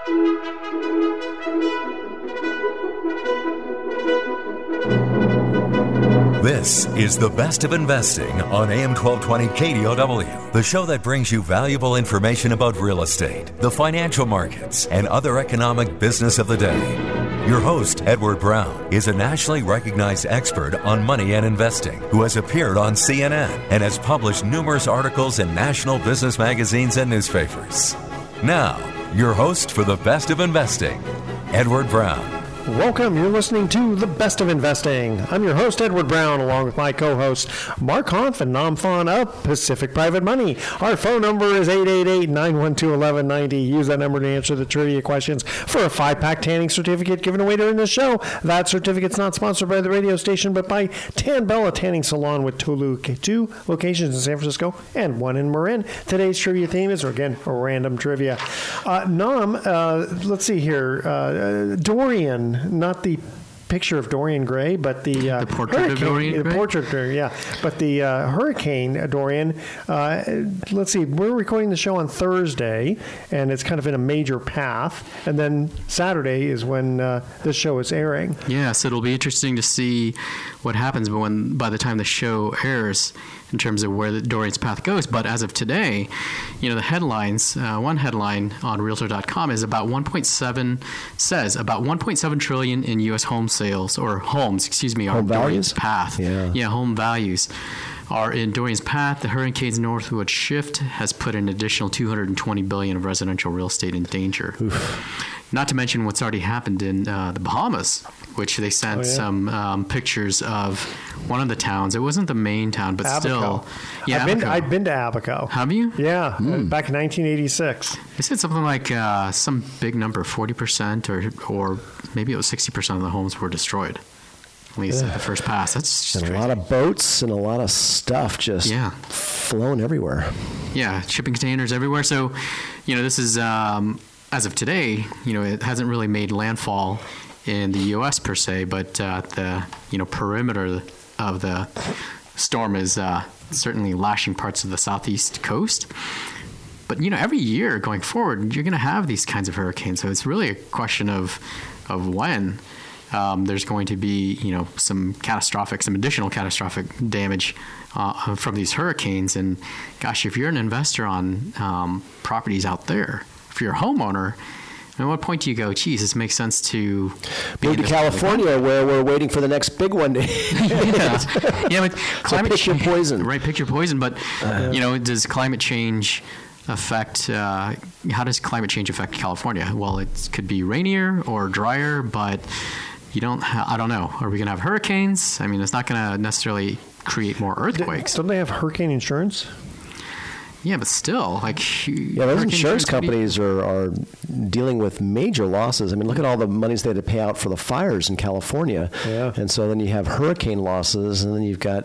This is The Best of Investing on AM 1220 KDOW, the show that brings you valuable information about real estate, the financial markets, and other economic business of the day. Your host, Edward Brown, is a nationally recognized expert on money and investing who has appeared on CNN and has published numerous articles in national business magazines and newspapers. Now, your host for The Best of Investing, Edward Brown. Welcome. You're listening to The Best of Investing. I'm your host, Edward Brown, along with my co-host, Mark Hanf and Nam Phan of Pacific Private Money. Our phone number is 888-912-1190. Use that number to answer the trivia questions for a 5-pack tanning certificate given away during the show. That certificate's not sponsored by the radio station, but by Tan Bella Tanning Salon with two locations in San Francisco and one in Marin. Today's trivia theme is, again, random trivia. Nam, let's see here. Dorian. Not the picture of Dorian Gray, but the portrait of Dorian Gray? The portrait, yeah. But the hurricane, Dorian, let's see, we're recording the show on Thursday, and it's kind of in a major path, and then Saturday is when this show is airing. Yeah, so it'll be interesting to see what happens by the time the show airs in terms of where the Dorian's path goes. But as of today, the headlines, one headline on Realtor.com is about 1.7 trillion in U.S. home sales, or homes, are in Dorian's path. Yeah, home values are in Dorian's path. The hurricane's northward shift has put an additional $220 billion of residential real estate in danger. Oof. Not to mention what's already happened in the Bahamas, which they sent some pictures of one of the towns. It wasn't the main town, but Abaco. Still. Yeah, I've been to Abaco. Have you? Yeah, back in 1986. They said something like some big number, 40% or maybe it was 60% of the homes were destroyed. At least at the first pass. That's just a lot of boats and a lot of stuff just flown everywhere. Yeah, shipping containers everywhere. So, this is, as of today, it hasn't really made landfall in the U.S. per se, but the perimeter of the storm is certainly lashing parts of the southeast coast. But every year going forward, you're going to have these kinds of hurricanes. So it's really a question of when there's going to be some additional catastrophic damage from these hurricanes. And gosh, if you're an investor on properties out there, if you're a homeowner, at what point do you go, geez, this makes sense to move to California, where we're waiting for the next big one? But climate pick your poison. Right, pick your poison. But, does climate change affect, how does climate change affect California? Well, it could be rainier or drier, but I don't know. Are we going to have hurricanes? I mean, it's not going to necessarily create more earthquakes. Don't they have hurricane insurance? Yeah, but still, those insurance companies are dealing with major losses. I mean, look at all the monies they had to pay out for the fires in California. Yeah. And so then you have hurricane losses, and then you've got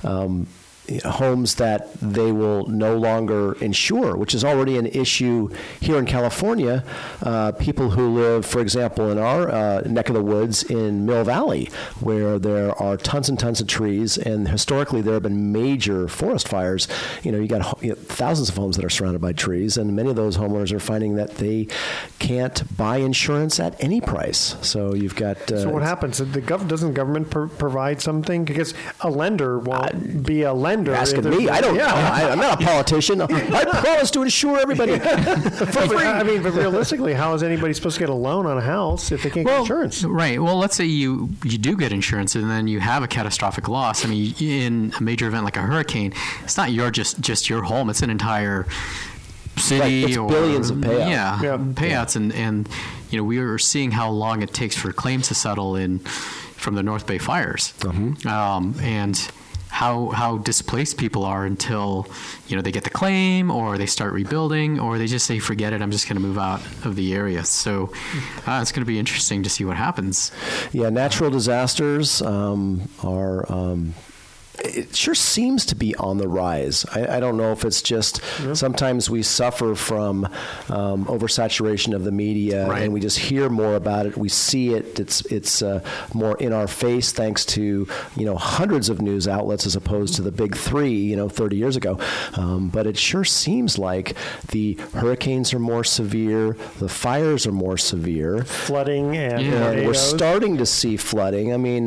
homes that they will no longer insure, which is already an issue here in California. People who live, for example, in our neck of the woods in Mill Valley, where there are tons and tons of trees, and historically there have been major forest fires. You got thousands of homes that are surrounded by trees, and many of those homeowners are finding that they can't buy insurance at any price. So you've got... so what happens? Doesn't government provide something? Because a lender won't be a lender. You're asking me? I don't know. I'm not a politician. I promise to insure everybody for free. But realistically, how is anybody supposed to get a loan on a house if they can't get insurance? Right. Well, let's say you do get insurance and then you have a catastrophic loss. I mean, in a major event like a hurricane, it's not just your home. It's an entire city. Right. It's billions of payouts. Yeah. Payouts. And we are seeing how long it takes for claims to settle from the North Bay fires. Mm-hmm. And how displaced people are until they get the claim, or they start rebuilding, or they just say, forget it, I'm just going to move out of the area. So it's going to be interesting to see what happens. Yeah, natural disasters are it sure seems to be on the rise. I don't know if it's just sometimes we suffer from oversaturation of the media, and we just hear more about it. We see it. It's more in our face thanks to hundreds of news outlets as opposed to the big three 30 years ago. But it sure seems like the hurricanes are more severe, the fires are more severe, flooding, and we're starting to see flooding. I mean,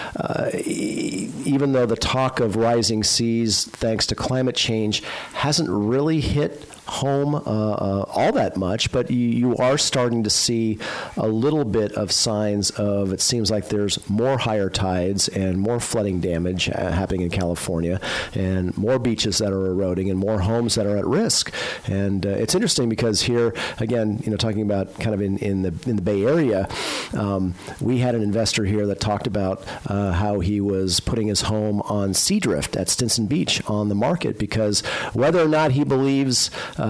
even though the talk of rising seas, thanks to climate change, hasn't really hit home all that much, but you are starting to see a little bit of signs of, it seems like there's more higher tides and more flooding damage happening in California, and more beaches that are eroding and more homes that are at risk. And it's interesting because here, again, talking about kind of in the Bay Area, we had an investor here that talked about how he was putting his home on Seadrift at Stinson Beach on the market because whether or not he believes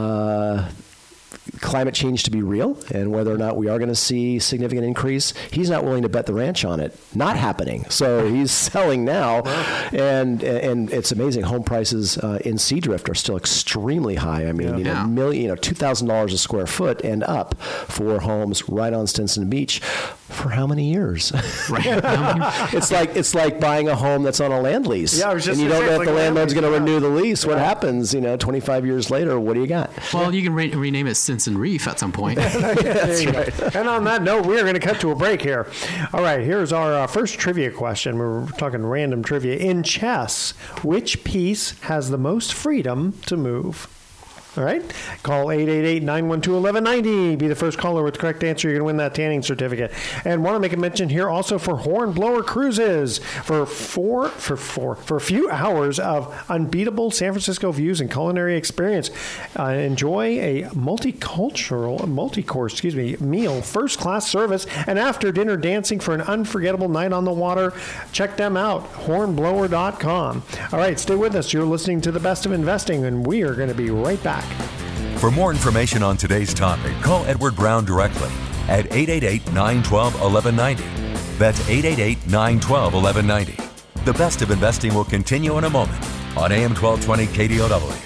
climate change to be real and whether or not we are going to see significant increase, he's not willing to bet the ranch on it not happening. So he's selling now, and it's amazing. Home prices in Seadrift are still extremely high. I mean, $2,000 a square foot and up for homes right on Stinson Beach. For how many years? Right. It's like buying a home that's on a land lease. Yeah, and you don't know if the landlord's going to renew the lease. What happens? 25 years later, what do you got? Well, you can rename it Stinson Reef at some point. That's right. And on that note, we are going to cut to a break here. All right, here's our first trivia question. We're talking random trivia. In chess, which piece has the most freedom to move? All right. Call 888-912-1190. Be the first caller with the correct answer. You're going to win that tanning certificate. And want to make a mention here also for Hornblower Cruises. For a few hours of unbeatable San Francisco views and culinary experience. Enjoy a multi-course meal, first-class service, and after-dinner dancing for an unforgettable night on the water. Check them out, hornblower.com. All right, stay with us. You're listening to The Best of Investing, and we are going to be right back. For more information on today's topic, call Edward Brown directly at 888-912-1190. That's 888-912-1190. The Best of Investing will continue in a moment on AM 1220 KDOW.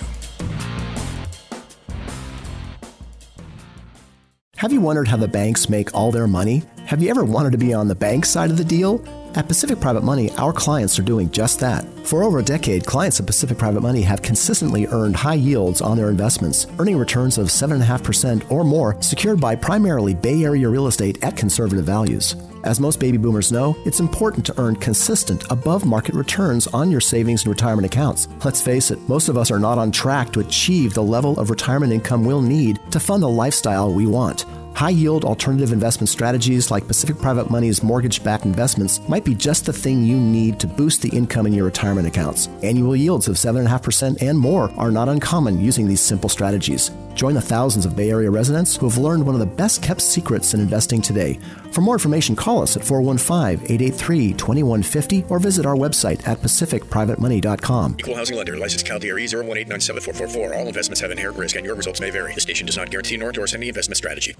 Have you wondered how the banks make all their money? Have you ever wanted to be on the bank side of the deal? At Pacific Private Money, our clients are doing just that. For over a decade, clients at Pacific Private Money have consistently earned high yields on their investments, earning returns of 7.5% or more, secured by primarily Bay Area real estate at conservative values. As most baby boomers know, it's important to earn consistent, above-market returns on your savings and retirement accounts. Let's face it, most of us are not on track to achieve the level of retirement income we'll need to fund the lifestyle we want. High-yield alternative investment strategies like Pacific Private Money's mortgage-backed investments might be just the thing you need to boost the income in your retirement accounts. Annual yields of 7.5% and more are not uncommon using these simple strategies. Join the thousands of Bay Area residents who have learned one of the best-kept secrets in investing today. For more information, call us at 415-883-2150 or visit our website at pacificprivatemoney.com. Equal Housing Lender. Licensed Cal DRE 018974444. All investments have inherent risk and your results may vary. The station does not guarantee nor endorse any investment strategy.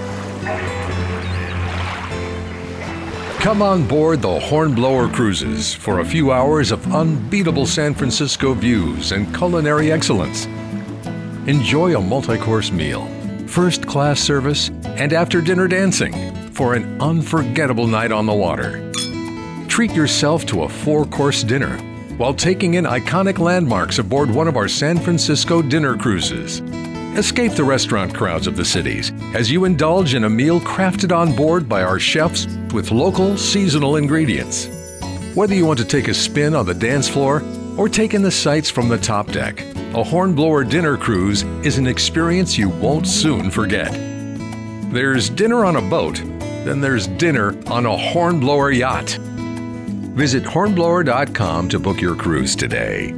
Come on board the Hornblower Cruises for a few hours of unbeatable San Francisco views and culinary excellence. Enjoy a multi-course meal, first-class service, and after-dinner dancing for an unforgettable night on the water. Treat yourself to a 4-course dinner while taking in iconic landmarks aboard one of our San Francisco dinner cruises. Escape the restaurant crowds of the cities as you indulge in a meal crafted on board by our chefs with local, seasonal ingredients. Whether you want to take a spin on the dance floor or take in the sights from the top deck, a Hornblower dinner cruise is an experience you won't soon forget. There's dinner on a boat, then there's dinner on a Hornblower yacht. Visit hornblower.com to book your cruise today.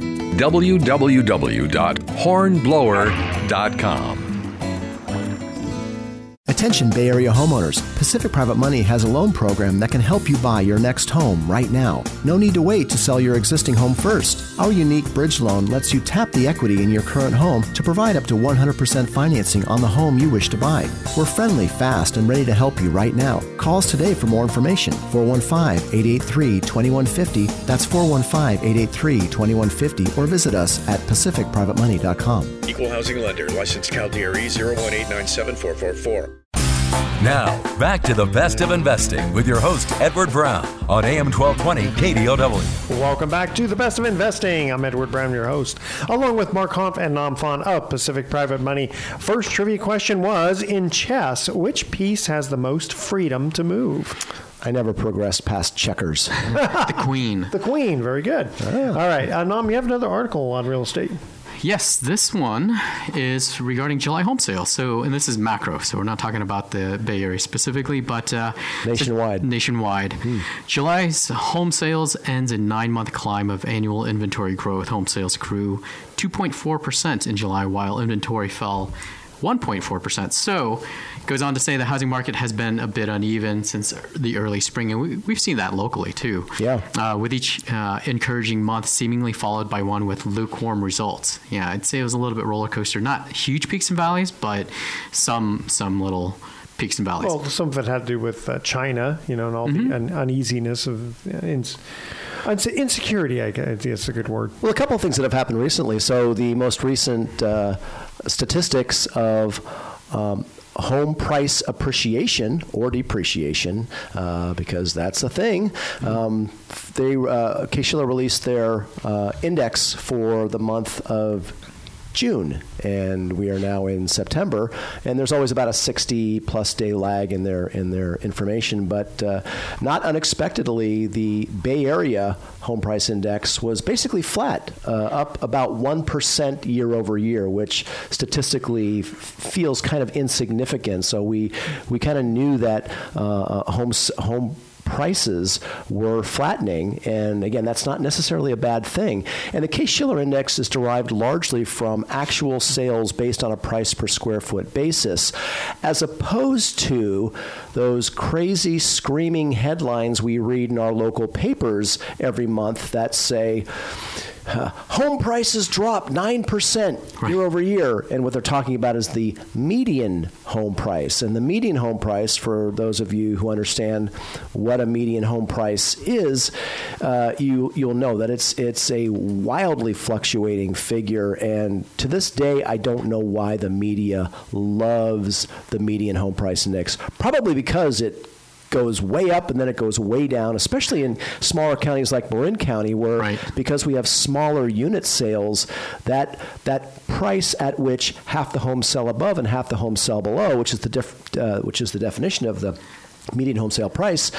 www.hornblower.com. Attention Bay Area homeowners, Pacific Private Money has a loan program that can help you buy your next home right now. No need to wait to sell your existing home first. Our unique bridge loan lets you tap the equity in your current home to provide up to 100% financing on the home you wish to buy. We're friendly, fast, and ready to help you right now. Call us today for more information. 415-883-2150. That's 415-883-2150. Or visit us at pacificprivatemoney.com. Equal housing lender. Licensed Cal DRE 018974444. Now, back to the best of investing with your host, Edward Brown, on AM 1220 KDOW. Welcome back to the best of investing. I'm Edward Brown, your host, along with Mark Hanf and Nam Phan of Pacific Private Money. First trivia question was, in chess, which piece has the most freedom to move? I never progressed past checkers. The queen. The queen. Very good. Oh. All right. Nam, you have another article on real estate. Yes, this one is regarding July home sales. So, and this is macro, so we're not talking about the Bay Area specifically, but nationwide. Nationwide. July's home sales ends a 9-month climb of annual inventory growth. Home sales grew 2.4% in July, while inventory fell 1.4%. So it goes on to say the housing market has been a bit uneven since the early spring, and we've seen that locally too. Yeah. With each encouraging month seemingly followed by one with lukewarm results. Yeah, I'd say it was a little bit roller coaster. Not huge peaks and valleys, but some little peaks and valleys. Well, some of it had to do with China, and all the uneasiness of insecurity, I guess is a good word. Well, a couple of things that have happened recently. So the most recent statistics of home price appreciation or depreciation, because that's a thing. Case-Shiller released their index for the month of June, and we are now in September, and there's always about a 60-plus day lag in their information, but not unexpectedly, the Bay Area home price index was basically flat, up about 1% year over year, which statistically feels kind of insignificant. So we kind of knew that home prices were flattening, and again, that's not necessarily a bad thing. And the Case-Shiller index is derived largely from actual sales based on a price per square foot basis, as opposed to those crazy screaming headlines we read in our local papers every month that say, home prices dropped 9% year over year, and what they're talking about is the median home price. And the median home price, for those of you who understand what a median home price is, you'll know that it's a wildly fluctuating figure. And to this day, I don't know why the media loves the median home price index. Probably because it goes way up and then it goes way down, especially in smaller counties like Marin County, where because we have smaller unit sales, that price at which half the homes sell above and half the homes sell below, which is the definition of the median home sale price,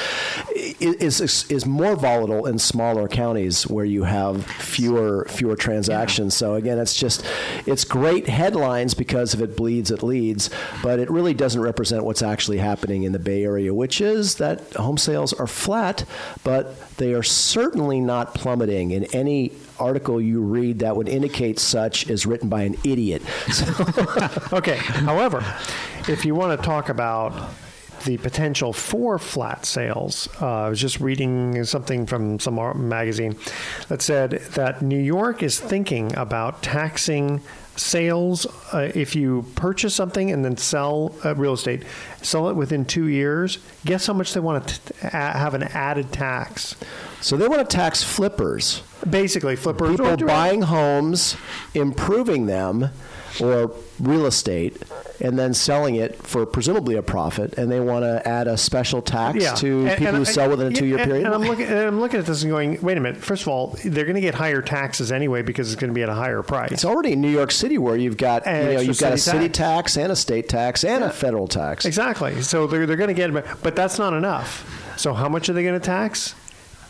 is more volatile in smaller counties where you have fewer transactions. So again, it's great headlines because if it bleeds, it leads, but it really doesn't represent what's actually happening in the Bay Area, which is that home sales are flat, but they are certainly not plummeting. In any article you read that would indicate such is written by an idiot. Okay. However, if you want to talk about the potential for flat sales, I was just reading something from some magazine that said that New York is thinking about taxing sales if you purchase something and then sell real estate, sell it within 2 years. Guess how much they want to have an added tax? So they want to tax flippers. Basically, flippers. People buying homes, improving them, or real estate, and then selling it for presumably a profit, and they want to add a special tax to people who sell within a 2-year period. And I'm looking at this and going, wait a minute. First of all, they're going to get higher taxes anyway because it's going to be at a higher price. It's already in New York City where you've got a city tax and a state tax and a federal tax. Exactly. So they're going to get, but that's not enough. So how much are they going to tax?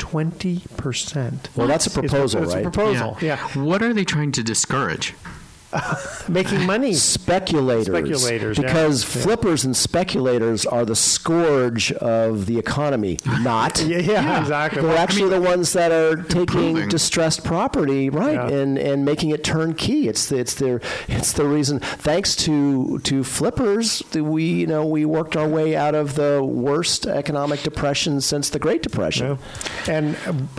20%. Well, that's a proposal, right? It's a proposal. Yeah. What are they trying to discourage? making money. Speculators. Because flippers and speculators are the scourge of the economy. Not. Yeah, exactly. They're actually the ones that are taking distressed property, right, and making it turnkey. It's the reason. Thanks to flippers, we worked our way out of the worst economic depression since the Great Depression. Yeah. And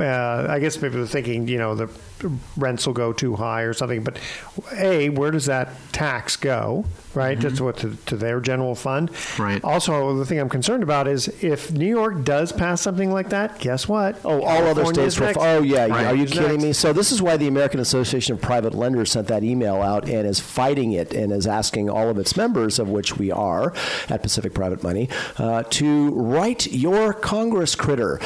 I guess maybe they're thinking, the rents will go too high or something. But where does that tax go? Right, that's what to their general fund. Right. Also, the thing I'm concerned about is if New York does pass something like that, guess what? Oh, all other states will. Oh, yeah. Right. Are you kidding me? So this is why the American Association of Private Lenders sent that email out and is fighting it and is asking all of its members, of which we are at Pacific Private Money, to write your Congress critter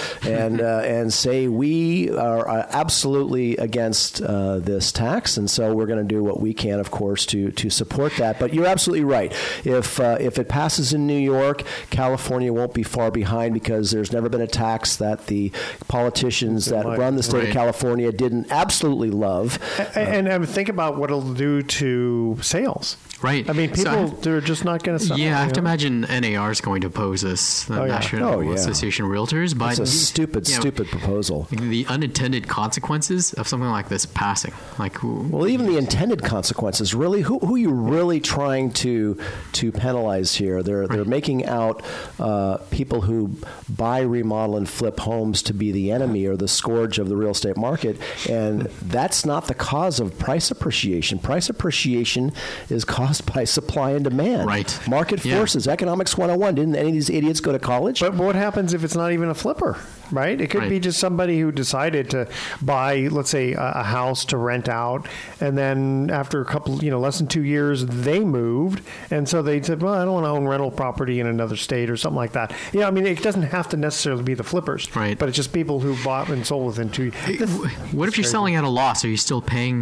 and say we are absolutely against this tax, and so we're going to do what we can, of course, to support that. But you're absolutely right. If it passes in New York, California won't be far behind because there's never been a tax that the politicians that run the state of California didn't absolutely love. And think about what it'll do to sales. Right. I mean, they're just not going to sell. Yeah, I have to imagine NAR is going to oppose this, the National Association of Realtors. But it's a stupid proposal. The unintended consequences of something like this passing. Even the intended consequences, really, who are you really trying to penalize here? They're making out people who buy, remodel, and flip homes to be the enemy or the scourge of the real estate market, and that's not the cause of price appreciation. Price appreciation is caused by supply and demand. Right. Market forces, Economics 101. Didn't any of these idiots go to college? But what happens if it's not even a flipper, right? It could be just somebody who decided to buy, let's say, a house to rent out, and then after a couple, less than 2 years, they moved, and so they said, well, I don't want to own rental property in another state or something like that. Yeah, I mean, it doesn't have to necessarily be the flippers, right? But it's just people who bought and sold within 2 years. What if you're selling at a loss? Are you still paying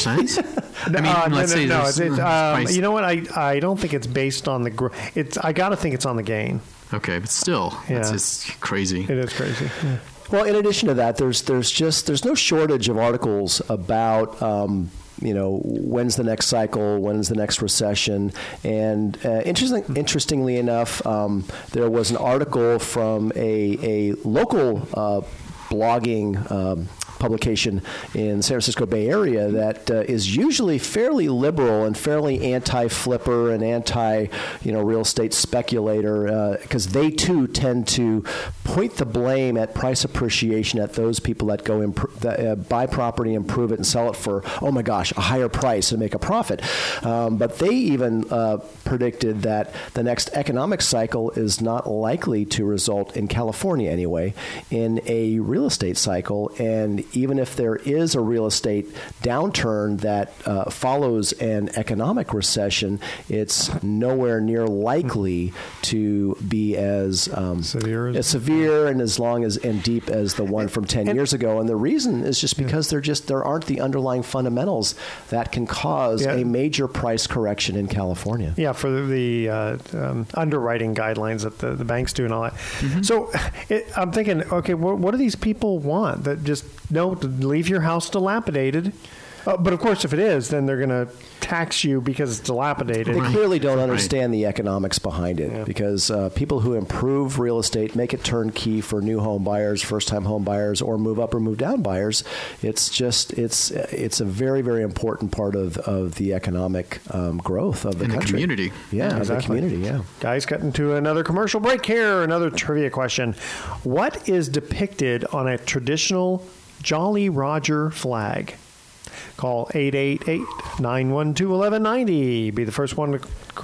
20%? You know what? I don't think it's based on the I got to think it's on the gain. Okay, but still, it's just crazy. It is crazy. Yeah. Well, in addition to that, there's no shortage of articles about when's the next cycle, when's the next recession, and interestingly enough, there was an article from a local blogging publication in the San Francisco Bay Area that is usually fairly liberal and fairly anti-flipper and anti-real estate speculator, because they too tend to point the blame at price appreciation at those people that go buy property, improve it, and sell it for, oh my gosh, a higher price and make a profit. But they even predicted that the next economic cycle is not likely to result, in California anyway, in a real estate cycle. And even if there is a real estate downturn that follows an economic recession, it's nowhere near likely to be as severe and as long as and deep as the one from 10 years ago. And the reason is just because there aren't the underlying fundamentals that can cause a major price correction in California. Yeah, for the underwriting guidelines that the banks do and all that. Mm-hmm. So I'm thinking, okay, what do these people want? That just leave your house dilapidated. But of course, if it is, then they're going to tax you because it's dilapidated. They clearly don't understand the economics behind it, because people who improve real estate, make it turnkey for new home buyers, first-time home buyers, or move up or move down buyers. It's a very, very important part of the economic growth of the country. The community. Yeah, exactly. The community, yeah. Guys, cutting to another commercial break here. Another trivia question. What is depicted on a traditional Jolly Roger flag? Call 888-912-1190. Be the first one to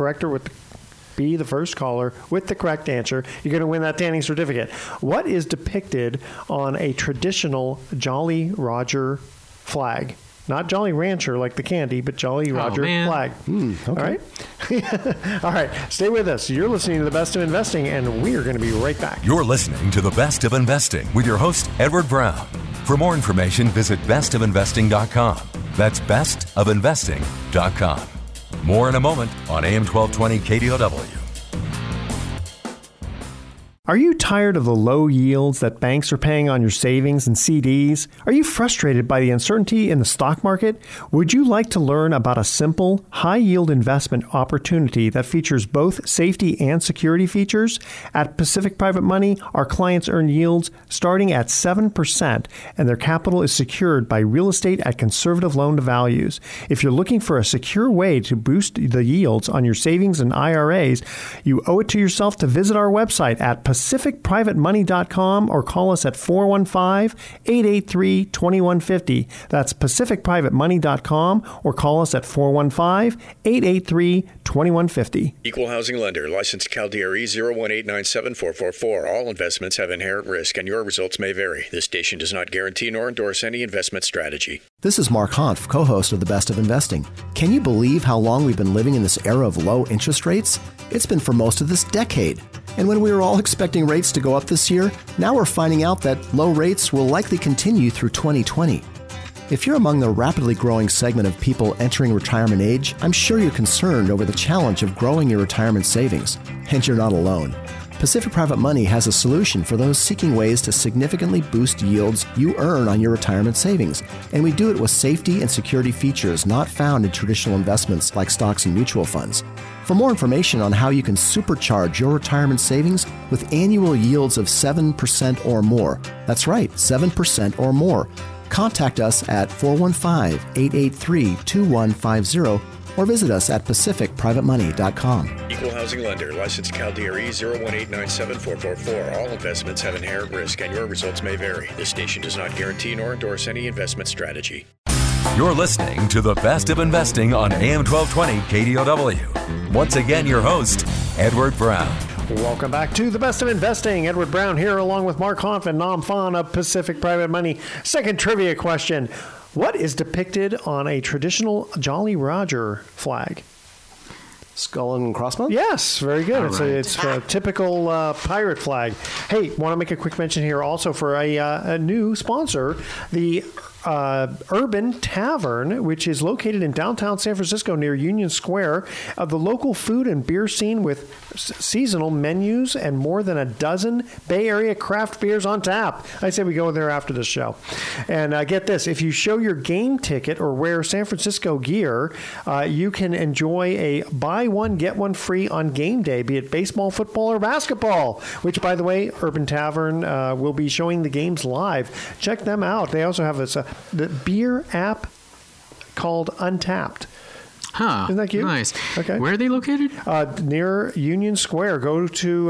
be the first caller with the correct answer. You're going to win that tanning certificate. What is depicted on a traditional Jolly Roger flag? Not Jolly Rancher like the candy, but Jolly Roger flag. Okay. All right? All right. Stay with us. You're listening to The Best of Investing, and we are going to be right back. You're listening to The Best of Investing with your host, Edward Brown. For more information, visit bestofinvesting.com. That's bestofinvesting.com. More in a moment on AM 1220 KDOW. Are you tired of the low yields that banks are paying on your savings and CDs? Are you frustrated by the uncertainty in the stock market? Would you like to learn about a simple, high-yield investment opportunity that features both safety and security features? At Pacific Private Money, our clients earn yields starting at 7%, and their capital is secured by real estate at conservative loan-to-values. If you're looking for a secure way to boost the yields on your savings and IRAs, you owe it to yourself to visit our website at PacificPrivateMoney.com or call us at 415-883-2150. That's PacificPrivateMoney.com or call us at 415-883-2150. Equal housing lender. Licensed CalDRE 018974444. All investments have inherent risk and your results may vary. This station does not guarantee nor endorse any investment strategy. This is Mark Hanf, co-host of The Best of Investing. Can you believe how long we've been living in this era of low interest rates? It's been for most of this decade. And when we were all expecting rates to go up this year, now we're finding out that low rates will likely continue through 2020. If you're among the rapidly growing segment of people entering retirement age, I'm sure you're concerned over the challenge of growing your retirement savings. And you're not alone. Pacific Private Money has a solution for those seeking ways to significantly boost yields you earn on your retirement savings. And we do it with safety and security features not found in traditional investments like stocks and mutual funds. For more information on how you can supercharge your retirement savings with annual yields of 7% or more, that's right, 7% or more, contact us at 415-883-2150 or visit us at PacificPrivateMoney.com. Equal housing lender. Licensed CalDRE 018974444. All investments have inherent risk and your results may vary. This station does not guarantee nor endorse any investment strategy. You're listening to the Best of Investing on AM 1220 KDOW. Once again, your host, Edward Brown. Welcome back to the Best of Investing. Edward Brown here along with Mark Hanf and Nam Phan of Pacific Private Money. Second trivia question. What is depicted on a traditional Jolly Roger flag? Skull and crossbones? Yes, very good. It's a typical pirate flag. Hey, want to make a quick mention here also for a new sponsor, the Urban Tavern, which is located in downtown San Francisco near Union Square, the local food and beer scene with seasonal menus and more than a dozen Bay Area craft beers on tap. I say we go there after the show. And get this, if you show your game ticket or wear San Francisco gear, you can enjoy a buy one, get one free on game day, be it baseball, football, or basketball, which, by the way, Urban Tavern will be showing the games live. Check them out. They also have the beer app called Untapped. Huh. Isn't that cute? Nice. Okay. Where are they located? Near Union Square. Go to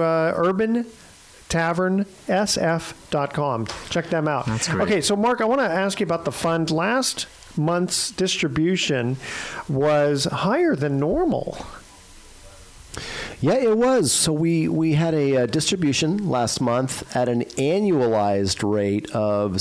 urbantavernsf.com. Check them out. That's great. Okay, so Mark, I want to ask you about the fund. Last month's distribution was higher than normal. Yeah, it was. So we had a distribution last month at an annualized rate of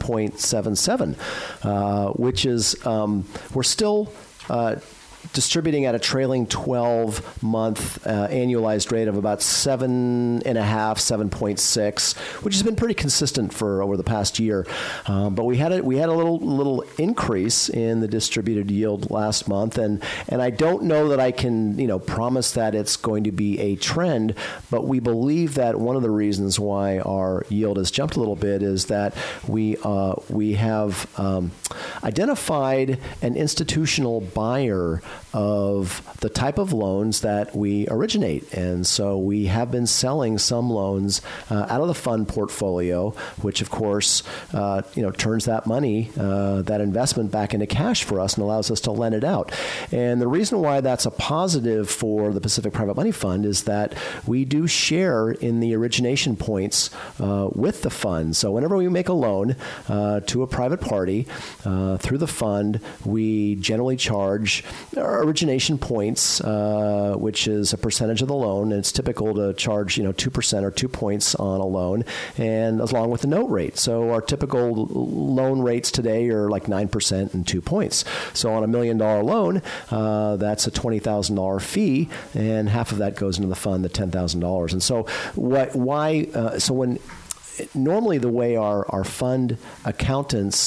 7.77, which is we're still distributing at a trailing 12-month annualized rate of about 7.5, 7.6, which has been pretty consistent for over the past year. But we had a little increase in the distributed yield last month, and I don't know that I can promise that it's going to be a trend, but we believe that one of the reasons why our yield has jumped a little bit is that we have identified an institutional buyer of the type of loans that we originate. And so we have been selling some loans out of the fund portfolio, which of course, turns that money, that investment back into cash for us and allows us to lend it out. And the reason why that's a positive for the Pacific Private Money Fund is that we do share in the origination points with the fund. So whenever we make a loan to a private party through the fund, we generally charge origination points, which is a percentage of the loan. And it's typical to charge 2% or 2 points on a loan, and along with the note rate. So our typical loan rates today are like 9% and 2 points. So on $1 million loan, that's a $20,000 fee, and half of that goes into the fund, the $10,000. And so normally the way our fund accountants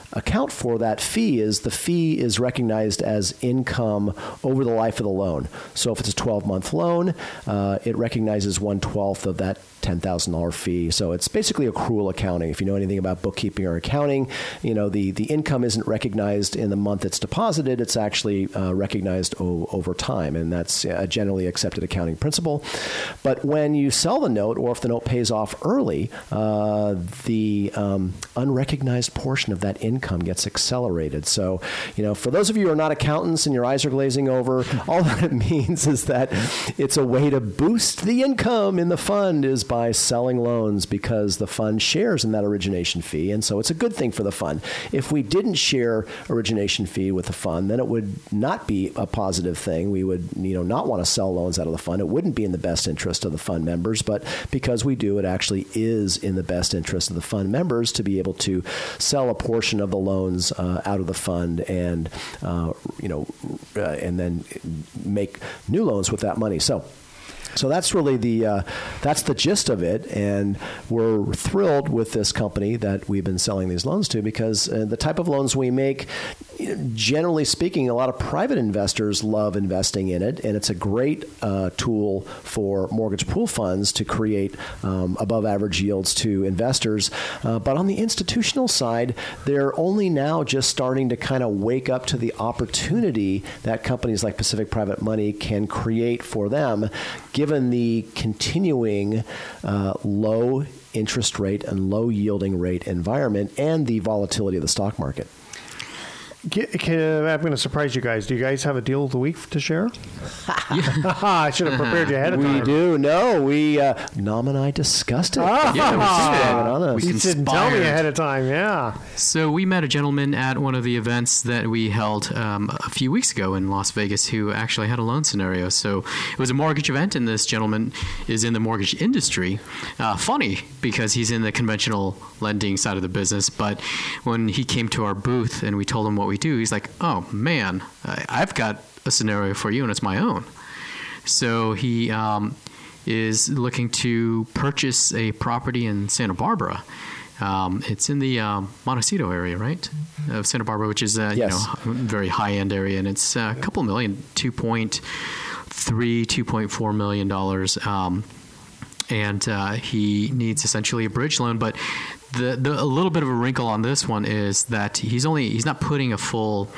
account for that fee is the fee is recognized as income over the life of the loan. So if it's a 12-month loan, it recognizes 1/12 of that $10,000 fee. So it's basically accrual accounting. If you know anything about bookkeeping or accounting, the income isn't recognized in the month it's deposited. It's actually recognized over time, and that's a generally accepted accounting principle. But when you sell the note, or if the note pays off early, the unrecognized portion of that income gets accelerated. So, for those of you who are not accountants and your eyes are glazing over, all that it means is that it's a way to boost the income in the fund is by selling loans, because the fund shares in that origination fee, and so it's a good thing for the fund. If we didn't share origination fee with the fund, then it would not be a positive thing. We would, not want to sell loans out of the fund. It wouldn't be in the best interest of the fund members, but because we do, it actually is in the best interest of the fund members to be able to sell a portion of the loans out of the fund and, and then make new loans with that money. So that's really that's the gist of it, and we're thrilled with this company that we've been selling these loans to, because the type of loans we make, generally speaking, a lot of private investors love investing in it, and it's a great tool for mortgage pool funds to create above average yields to investors. But on the institutional side, they're only now just starting to kind of wake up to the opportunity that companies like Pacific Private Money can create for them, given the continuing low interest rate and low yielding rate environment and the volatility of the stock market. I'm going to surprise you guys. Do you guys have a deal of the week to share? I should have prepared you ahead of time. We do. No, Nam and I discussed it. You didn't tell me ahead of time. Yeah. So we met a gentleman at one of the events that we held a few weeks ago in Las Vegas who actually had a loan scenario. So it was a mortgage event, and this gentleman is in the mortgage industry. Funny, because he's in the conventional lending side of the business. But when he came to our booth and we told him what we do, he's like, oh man, I've got a scenario for you, and it's my own. So he is looking to purchase a property in Santa Barbara. It's in the Montecito area, right, of Santa Barbara, which is yes. Very high end area, and it's a couple million, $2.4 million, and he needs essentially a bridge loan, but a little bit of a wrinkle on this one is that he's not putting a full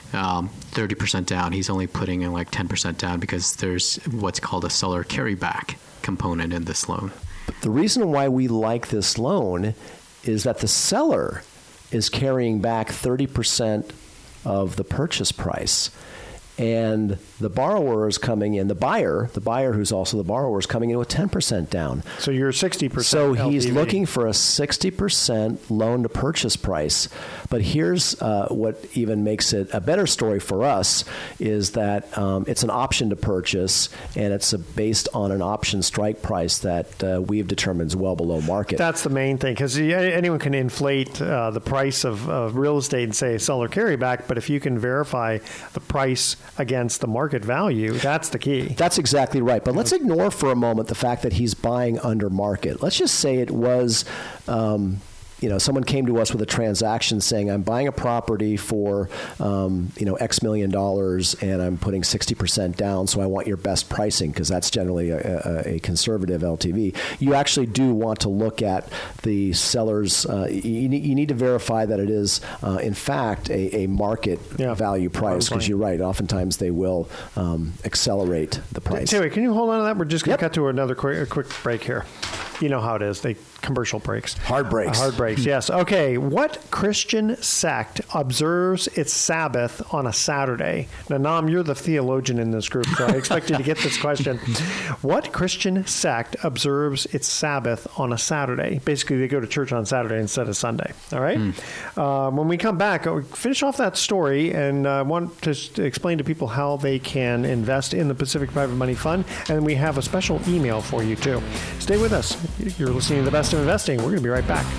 30% down. He's only putting in like 10% down, because there's what's called a seller carryback component in this loan. But the reason why we like this loan is that the seller is carrying back 30% of the purchase price. And the borrower is coming in, the buyer who's also the borrower, is coming in with 10% down. So you're 60%. So he's LTV. looking for a 60% loan to purchase price. But here's what even makes it a better story for us is that it's an option to purchase, and it's based on an option strike price that we've determined is well below market. That's the main thing, because anyone can inflate the price of real estate and say seller carryback, but if you can verify the price against the market value, that's the key. That's exactly right. But let's ignore for a moment the fact that he's buying under market. Let's just say it was someone came to us with a transaction saying, I'm buying a property for, X million dollars, and I'm putting 60% down, so I want your best pricing, because that's generally a conservative LTV. You actually do want to look at the seller's, you need to verify that it is, in fact, a market value price, because you're right, oftentimes they will accelerate the price. Terry, can you hold on to that? We're just going to cut to another quick break here. You know how it is. Commercial breaks. Hard breaks. Hard breaks, yes. Okay, what Christian sect observes its Sabbath on a Saturday? Now, Nam, you're the theologian in this group, so I expect you to get this question. What Christian sect observes its Sabbath on a Saturday? Basically, they go to church on Saturday instead of Sunday, all right? When we come back, I'll finish off that story, and I want to explain to people how they can invest in the Pacific Private Money Fund, and we have a special email for you, too. Stay with us. You're listening to The Best of Investing. We're going to be right back.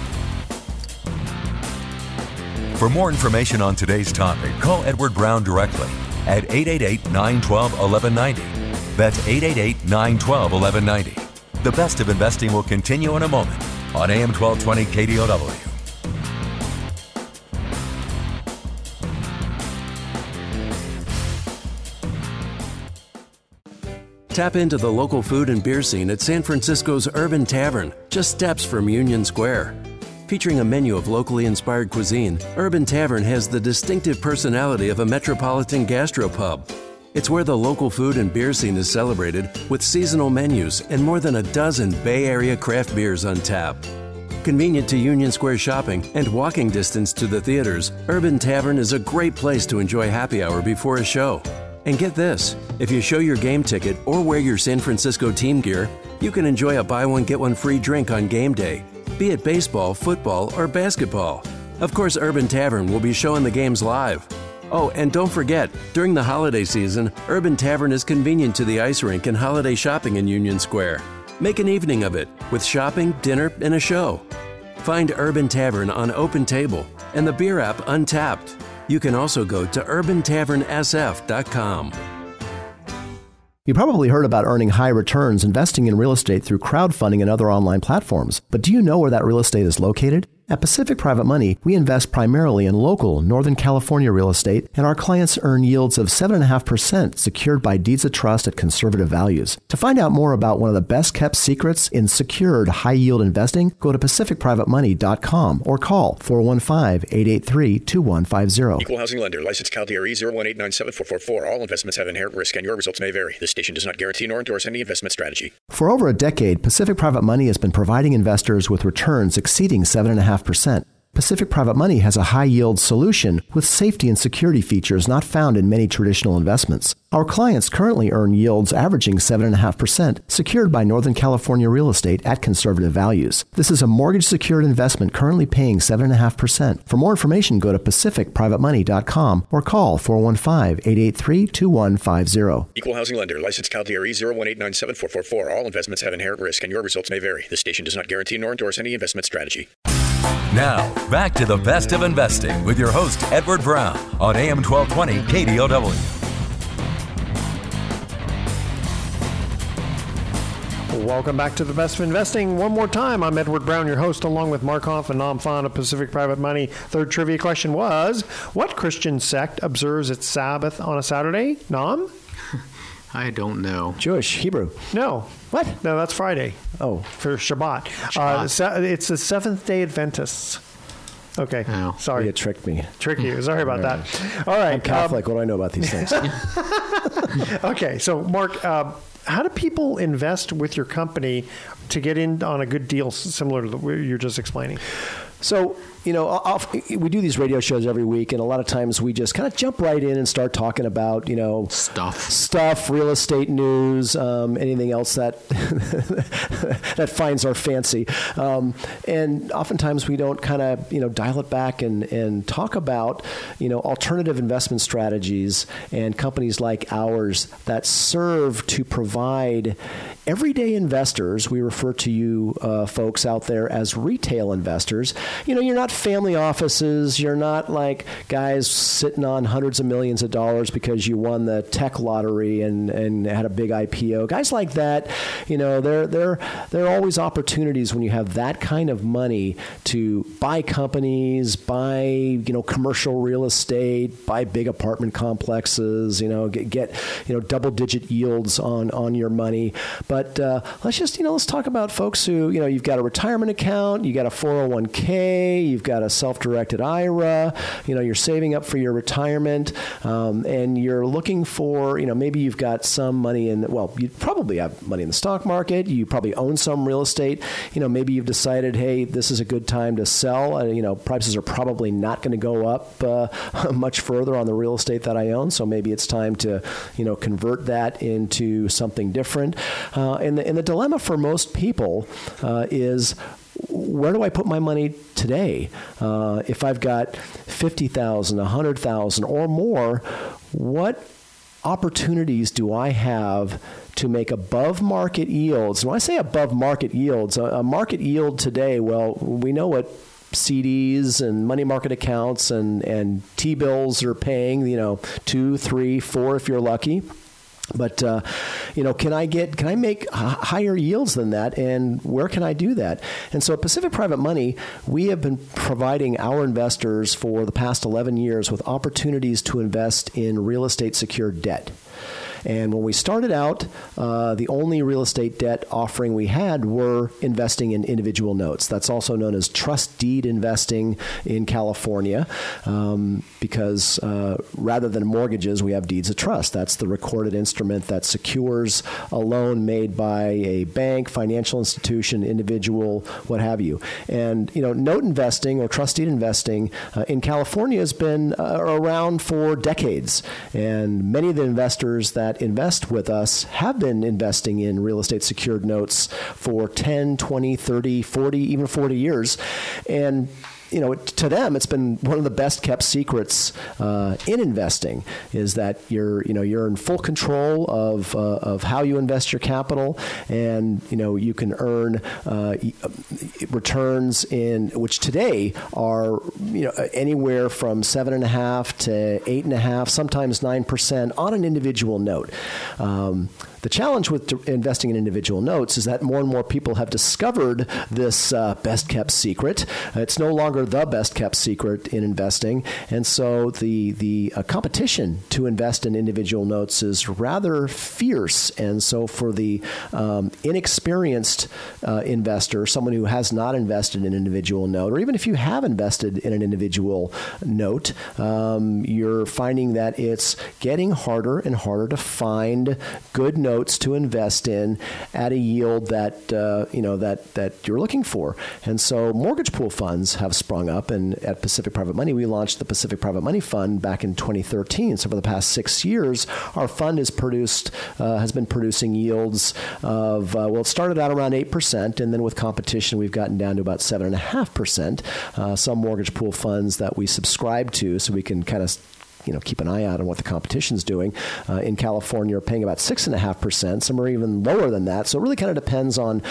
For more information on today's topic, call Edward Brown directly at 888-912-1190. That's 888-912-1190. The Best of Investing will continue in a moment on AM 1220 KDOW. Tap into the local food and beer scene at San Francisco's Urban Tavern, just steps from Union Square. Featuring a menu of locally inspired cuisine, Urban Tavern has the distinctive personality of a metropolitan gastropub. It's where the local food and beer scene is celebrated with seasonal menus and more than a dozen Bay Area craft beers on tap. Convenient to Union Square shopping and walking distance to the theaters, Urban Tavern is a great place to enjoy happy hour before a show. And get this, if you show your game ticket or wear your San Francisco team gear, you can enjoy a buy one get one free drink on game day, be it baseball, football, or basketball. Of course, Urban Tavern will be showing the games live. Oh, and don't forget, during the holiday season, Urban Tavern is convenient to the ice rink and holiday shopping in Union Square. Make an evening of it with shopping, dinner, and a show. Find Urban Tavern on Open Table and the beer app Untapped. You can also go to urbantavernsf.com. You probably heard about earning high returns investing in real estate through crowdfunding and other online platforms. But do you know where that real estate is located? At Pacific Private Money, we invest primarily in local Northern California real estate, and our clients earn yields of 7.5% secured by deeds of trust at conservative values. To find out more about one of the best-kept secrets in secured high-yield investing, go to pacificprivatemoney.com or call 415-883-2150. Equal housing lender. Licensed CalDRE 018974444. All investments have inherent risk and your results may vary. This station does not guarantee nor endorse any investment strategy. For over a decade, Pacific Private Money has been providing investors with returns exceeding 7.5%. Pacific Private Money has a high-yield solution with safety and security features not found in many traditional investments. Our clients currently earn yields averaging 7.5%, secured by Northern California real estate at conservative values. This is a mortgage-secured investment currently paying 7.5%. For more information, go to pacificprivatemoney.com or call 415-883-2150. Equal housing lender. Licensed CalDRE 018974444. All investments have inherent risk and your results may vary. This station does not guarantee nor endorse any investment strategy. Now, back to the best of investing with your host, Edward Brown, on AM 1220 KDOW. Welcome back to the best of investing. One more time, I'm Edward Brown, your host, along with Mark Hoff and Nam Phan of Pacific Private Money. Third trivia question was, what Christian sect observes its Sabbath on a Saturday? Nam? I don't know. Jewish, Hebrew. No. What? No, that's Friday. Oh. For Shabbat. It's the Seventh-day Adventists. Okay. Oh. Sorry. You tricked me. Tricked you. Sorry about that. All right. I'm Catholic. What do I know about these things? Okay. So, Mark, how do people invest with your company to get in on a good deal similar to what you're just explaining? So, we do these radio shows every week, and a lot of times we just kind of jump right in and start talking about, stuff, real estate news, anything else that that finds our fancy. And oftentimes we don't kind of, dial it back and talk about, alternative investment strategies and companies like ours that serve to provide everyday investors. We refer to you folks out there as retail investors. You're not family offices. You're not like guys sitting on hundreds of millions of dollars because you won the tech lottery and had a big IPO. Guys like that, there are always opportunities when you have that kind of money to buy companies, buy, commercial real estate, buy big apartment complexes, get double-digit yields on your money. But let's talk about folks who, you've got a retirement account, you got a 401k, you've got a self-directed IRA, you're saving up for your retirement, and you're looking for, maybe you've got some money you probably have money in the stock market, you probably own some real estate, maybe you've decided, hey, this is a good time to sell, prices are probably not going to go up much further on the real estate that I own, so maybe it's time to, convert that into something different. And the dilemma for most people is, where do I put my money today? If I've got $50,000, $100,000 or more, what opportunities do I have to make above market yields? And when I say above market yields, a market yield today, well, we know what CDs and money market accounts and T-bills are paying, 2, 3, 4 if you're lucky. But, can I make higher yields than that? And where can I do that? And so at Pacific Private Money, we have been providing our investors for the past 11 years with opportunities to invest in real estate secured debt. And when we started out, the only real estate debt offering we had were investing in individual notes. That's also known as trust deed investing in California, because rather than mortgages, we have deeds of trust. That's the recorded instrument that secures a loan made by a bank, financial institution, individual, what have you. And, note investing or trust deed investing in California has been around for decades. And many of the investors that invest with us have been investing in real estate secured notes for 10, 20, 30, 40, even 40 years. And to them, it's been one of the best kept secrets in investing is that you're in full control of how you invest your capital, and you can earn returns in which today are anywhere from 7.5% to 8.5%, sometimes 9% on an individual note. The challenge with investing in individual notes is that more and more people have discovered this best-kept secret. It's no longer the best-kept secret in investing, and so the competition to invest in individual notes is rather fierce. And so for the inexperienced investor, someone who has not invested in an individual note, or even if you have invested in an individual note, you're finding that it's getting harder and harder to find good notes to invest in at a yield that that you're looking for. And so mortgage pool funds have sprung up, and at Pacific Private Money, we launched the Pacific Private Money Fund back in 2013. So for the past 6 years, our fund has been producing yields of it started out around 8%, and then with competition, we've gotten down to about 7.5%. Some mortgage pool funds that we subscribe to, so we can kind of keep an eye out on what the competition's doing. In California, are paying about 6.5%. Some are even lower than that. So it really kind of depends on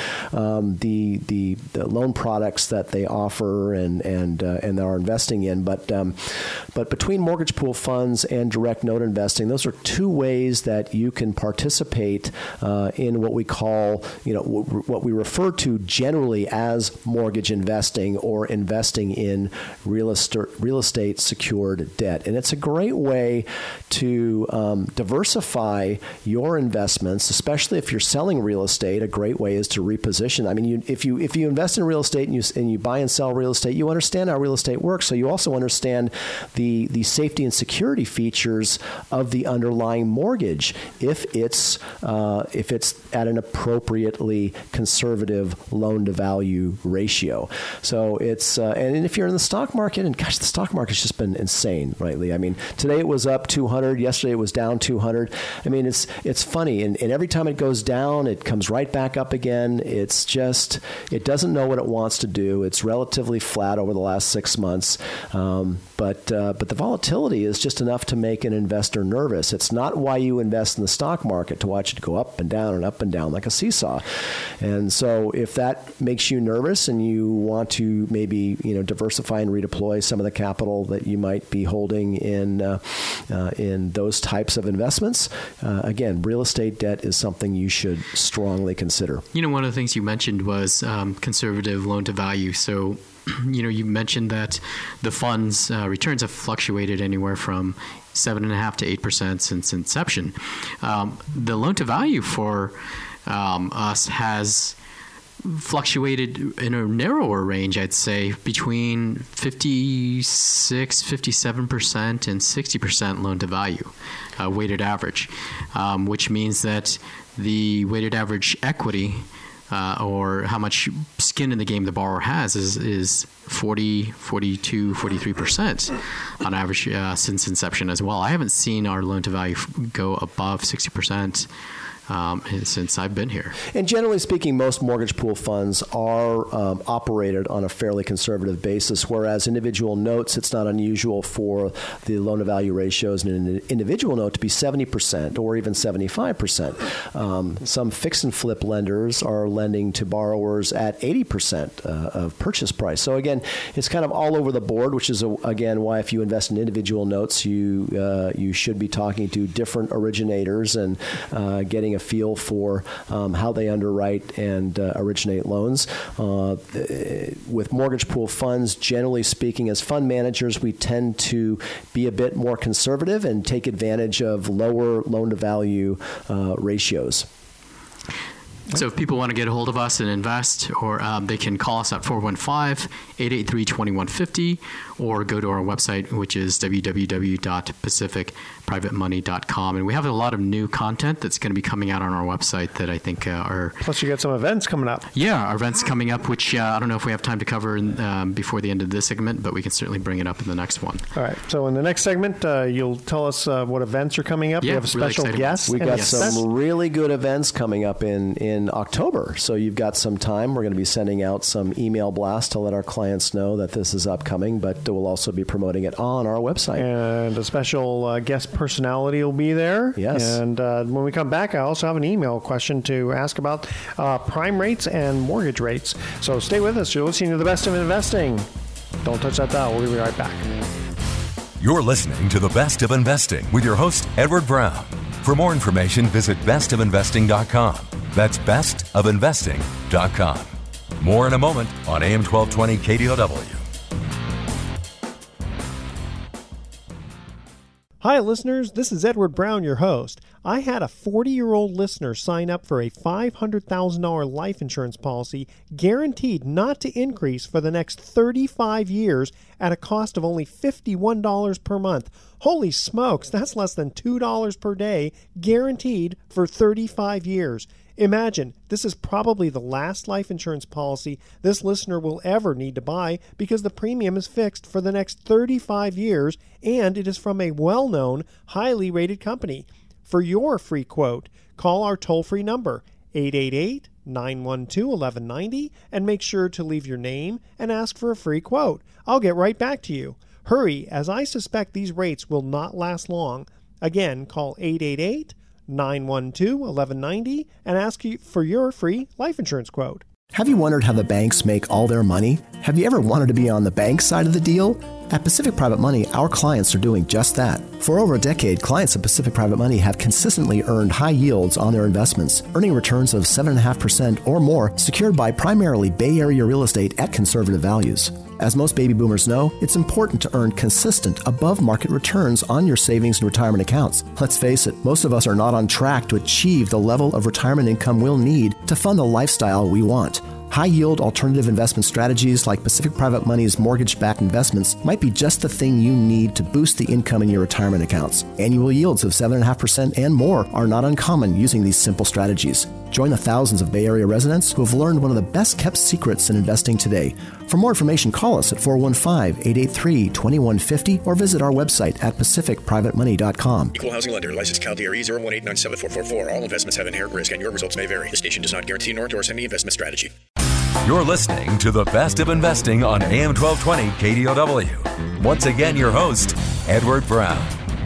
the loan products that they offer and are investing in. But between mortgage pool funds and direct note investing, those are two ways that you can participate in what we call, what we refer to generally as mortgage investing or investing in real estate secured debt. And it's a great way to diversify your investments, especially if you're selling real estate. A great way is to reposition. I mean, if you invest in real estate and you buy and sell real estate, you understand how real estate works. So you also understand the safety and security features of the underlying mortgage if it's at an appropriately conservative loan to value ratio. So it's and if you're in the stock market, and gosh, the stock market's just been insane lately. I mean, today it was up 200. Yesterday it was down 200. I mean, it's funny. And every time it goes down, it comes right back up again. It's just, it doesn't know what it wants to do. It's relatively flat over the last 6 months. But the volatility is just enough to make an investor nervous. It's not why you invest in the stock market, to watch it go up and down like a seesaw. And so if that makes you nervous and you want to maybe, diversify and redeploy some of the capital that you might be holding in those types of investments, again, real estate debt is something you should strongly consider. One of the things you mentioned was conservative loan to value. So, you mentioned that the fund's returns have fluctuated anywhere from 7.5% to 8% since inception. The loan to value for us has fluctuated in a narrower range, I'd say, between 56, 57% and 60% loan to value, weighted average, which means that the weighted average equity or how much skin in the game the borrower has is 40, 42, 43% on average since inception as well. I haven't seen our loan to value go above 60%. Since I've been here. And generally speaking, most mortgage pool funds are operated on a fairly conservative basis, whereas individual notes, it's not unusual for the loan-to-value ratios in an individual note to be 70% or even 75%. Some fix and flip lenders are lending to borrowers at 80% of purchase price. So again, it's kind of all over the board, which is, again, why if you invest in individual notes, you should be talking to different originators and getting a a feel for how they underwrite and originate loans. With mortgage pool funds, generally speaking, as fund managers, we tend to be a bit more conservative and take advantage of lower loan-to-value ratios. So if people want to get a hold of us and invest, or they can call us at 415-883-2150, or go to our website, which is www.pacificprivatemoney.com. And we have a lot of new content that's going to be coming out on our website that I think are... Plus you got some events coming up. Yeah, our events coming up, which I don't know if we have time to cover before the end of this segment, but we can certainly bring it up in the next one. All right. So in the next segment, you'll tell us what events are coming up. Yeah, we have a special really guest. We've got some really good events coming up in October. So you've got some time. We're going to be sending out some email blasts to let our clients know that this is upcoming, but we'll also be promoting it on our website. And a special guest personality will be there. Yes. And when we come back, I also have an email question to ask about prime rates and mortgage rates. So stay with us. You're listening to The Best of Investing. Don't touch that dial. We'll be right back. You're listening to The Best of Investing with your host, Edward Brown. For more information, visit bestofinvesting.com. That's bestofinvesting.com. More in a moment on AM 1220 KDOW. Hi, listeners. This is Edward Brown, your host. I had a 40-year-old listener sign up for a $500,000 life insurance policy guaranteed not to increase for the next 35 years at a cost of only $51 per month. Holy smokes, that's less than $2 per day, guaranteed for 35 years. Imagine, this is probably the last life insurance policy this listener will ever need to buy because the premium is fixed for the next 35 years and it is from a well-known, highly rated company. For your free quote, call our toll-free number, 888-912-1190, and make sure to leave your name and ask for a free quote. I'll get right back to you. Hurry, as I suspect these rates will not last long. Again, call 888-912-1190 and ask for your free life insurance quote. Have you wondered how the banks make all their money? Have you ever wanted to be on the bank side of the deal? At Pacific Private Money, our clients are doing just that. For over a decade, clients at Pacific Private Money have consistently earned high yields on their investments, earning returns of 7.5% or more, secured by primarily Bay Area real estate at conservative values. As most baby boomers know, it's important to earn consistent, above-market returns on your savings and retirement accounts. Let's face it, most of us are not on track to achieve the level of retirement income we'll need to fund the lifestyle we want. High-yield alternative investment strategies like Pacific Private Money's mortgage-backed investments might be just the thing you need to boost the income in your retirement accounts. Annual yields of 7.5% and more are not uncommon using these simple strategies. Join the thousands of Bay Area residents who have learned one of the best-kept secrets in investing today. For more information, call us at 415-883-2150 or visit our website at pacificprivatemoney.com. Equal Housing Lender, licensed CalDRE 018974444. All investments have inherent risk and your results may vary. The station does not guarantee nor endorse any investment strategy. You're listening to The Best of Investing on AM 1220 KDOW. Once again, your host, Edward Brown.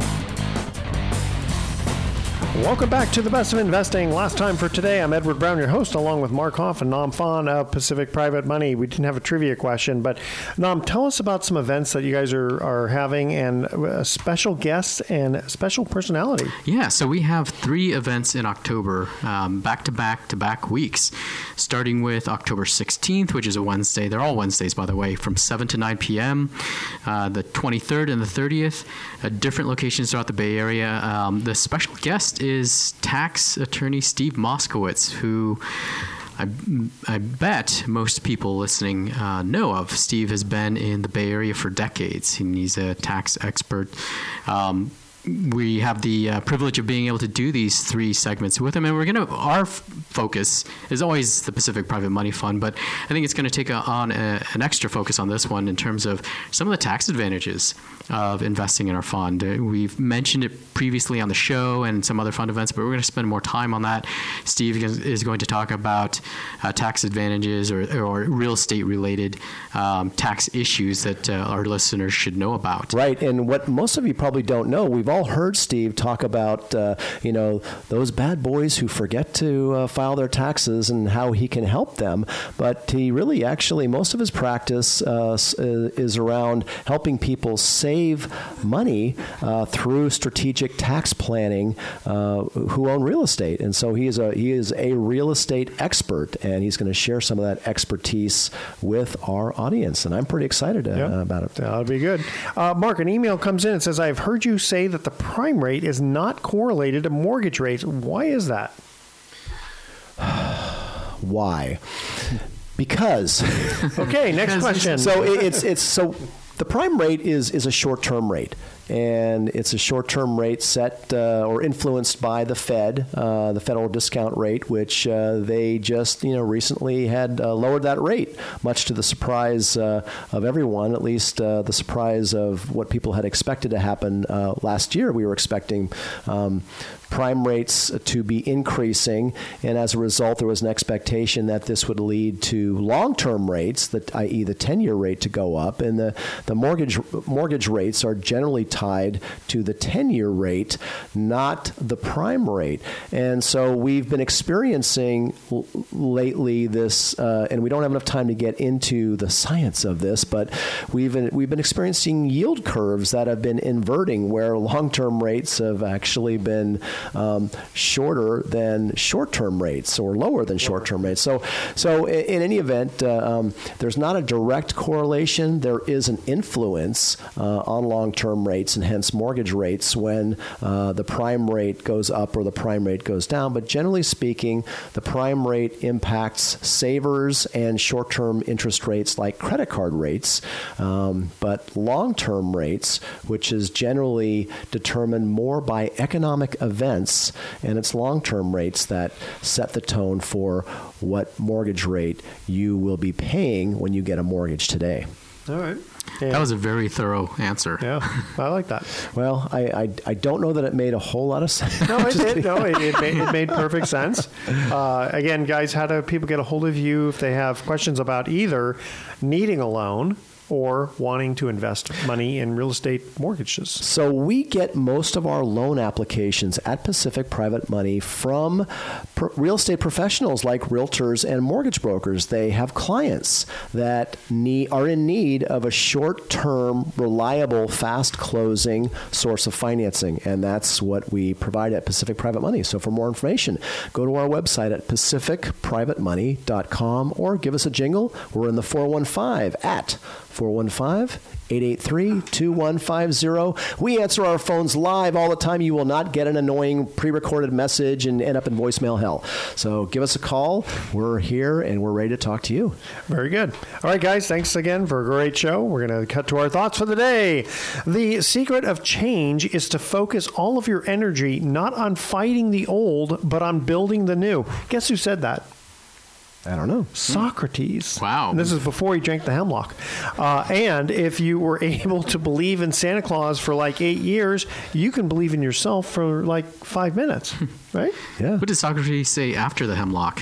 Welcome back to The Best of Investing. Last time for today, I'm Edward Brown, your host, along with Mark Hoff and Nam Phan of Pacific Private Money. We didn't have a trivia question, but Nam, tell us about some events that you guys are having and special guests and special personality. Yeah, so we have 3 events in October, back-to-back weeks, starting with October 16th, which is a Wednesday. They're all Wednesdays, by the way, from 7 to 9 p.m., the 23rd and the 30th, at different locations throughout the Bay Area. The special guest is tax attorney Steve Moskowitz, who I bet most people listening know of. Steve has been in the Bay Area for decades, and he's a tax expert. We have the privilege of being able to do these 3 segments with him, and our focus is always the Pacific Private Money Fund, but I think it's going to take on an extra focus on this one in terms of some of the tax advantages of investing in our fund. We've mentioned it previously on the show and some other fund events, but we're going to spend more time on that. Steve is going to talk about tax advantages or real estate related tax issues that our listeners should know about. Right, and what most of you probably don't know, we've all heard Steve talk about, those bad boys who forget to file their taxes and how he can help them. But he really actually, most of his practice is around helping people save money through strategic tax planning who own real estate. And so he is a real estate expert, and he's going to share some of that expertise with our audience. And I'm pretty excited about it. That'll be good. Mark, an email comes in and says, I've heard you say that the prime rate is not correlated to mortgage rates. Why is that? Why? Because. Okay, next question. So so the prime rate is a short-term rate. And it's a short-term rate set or influenced by the Fed, the federal discount rate, which they just recently had lowered that rate, much to the surprise of everyone, at least the surprise of what people had expected to happen last year. We were expecting prime rates to be increasing, and as a result, there was an expectation that this would lead to long-term rates, i.e. the 10-year rate, to go up, and the mortgage rates are generally tied to the 10-year rate, not the prime rate. And so we've been experiencing lately this, and we don't have enough time to get into the science of this, but we've been experiencing yield curves that have been inverting, where long-term rates have actually been shorter than short-term rates, or lower than short-term rates. So in any event, there's not a direct correlation. There is an influence on long-term rates and hence mortgage rates when the prime rate goes up or the prime rate goes down. But generally speaking, the prime rate impacts savers and short-term interest rates like credit card rates. But long-term rates, which is generally determined more by economic events, and it's long-term rates that set the tone for what mortgage rate you will be paying when you get a mortgage today. All right. Yeah. That was a very thorough answer. Yeah, I like that. Well, I don't know that it made a whole lot of sense. No, it did. No, it made perfect sense. Again, guys, how do people get a hold of you if they have questions about either needing a loan or wanting to invest money in real estate mortgages? So we get most of our loan applications at Pacific Private Money from real estate professionals like realtors and mortgage brokers. They have clients that are in need of a short-term, reliable, fast-closing source of financing, and that's what we provide at Pacific Private Money. So for more information, go to our website at pacificprivatemoney.com or give us a jingle. We're in the 415 at 415-883-2150. We answer our phones live all the time. You will not get an annoying pre-recorded message and end up in voicemail hell. So give us a call. We're here and we're ready to talk to you. Very good. All right, guys, thanks again for a great show. We're going to cut to our thoughts for the day. The secret of change is to focus all of your energy not on fighting the old, but on building the new. Guess who said that? I don't know. Socrates. Wow. And this is before he drank the hemlock. And if you were able to believe in Santa Claus for like 8 years, you can believe in yourself for like 5 minutes, right? Yeah. What did Socrates say after the hemlock?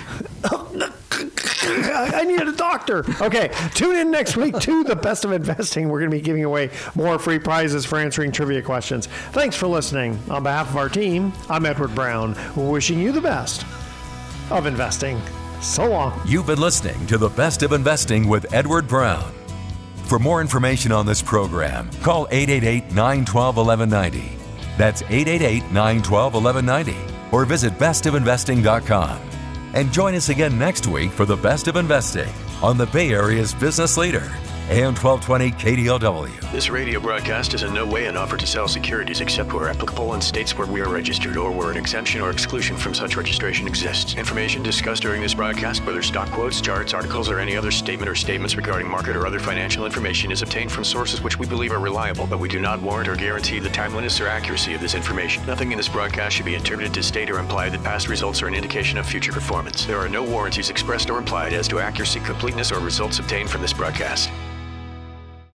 I needed a doctor. Okay, tune in next week to The Best of Investing. We're going to be giving away more free prizes for answering trivia questions. Thanks for listening. On behalf of our team, I'm Edward Brown, wishing you the best of investing. So long. You've been listening to The Best of Investing with Edward Brown. For more information on this program, call 888-912-1190. That's 888-912-1190. Or visit bestofinvesting.com. And join us again next week for The Best of Investing on the Bay Area's business leader, AM 1220 KDOW. This radio broadcast is in no way an offer to sell securities except where applicable in states where we are registered or where an exemption or exclusion from such registration exists. Information discussed during this broadcast, whether stock quotes, charts, articles, or any other statement or statements regarding market or other financial information, is obtained from sources which we believe are reliable, but we do not warrant or guarantee the timeliness or accuracy of this information. Nothing in this broadcast should be interpreted to state or imply that past results are an indication of future performance. There are no warranties expressed or implied as to accuracy, completeness, or results obtained from this broadcast.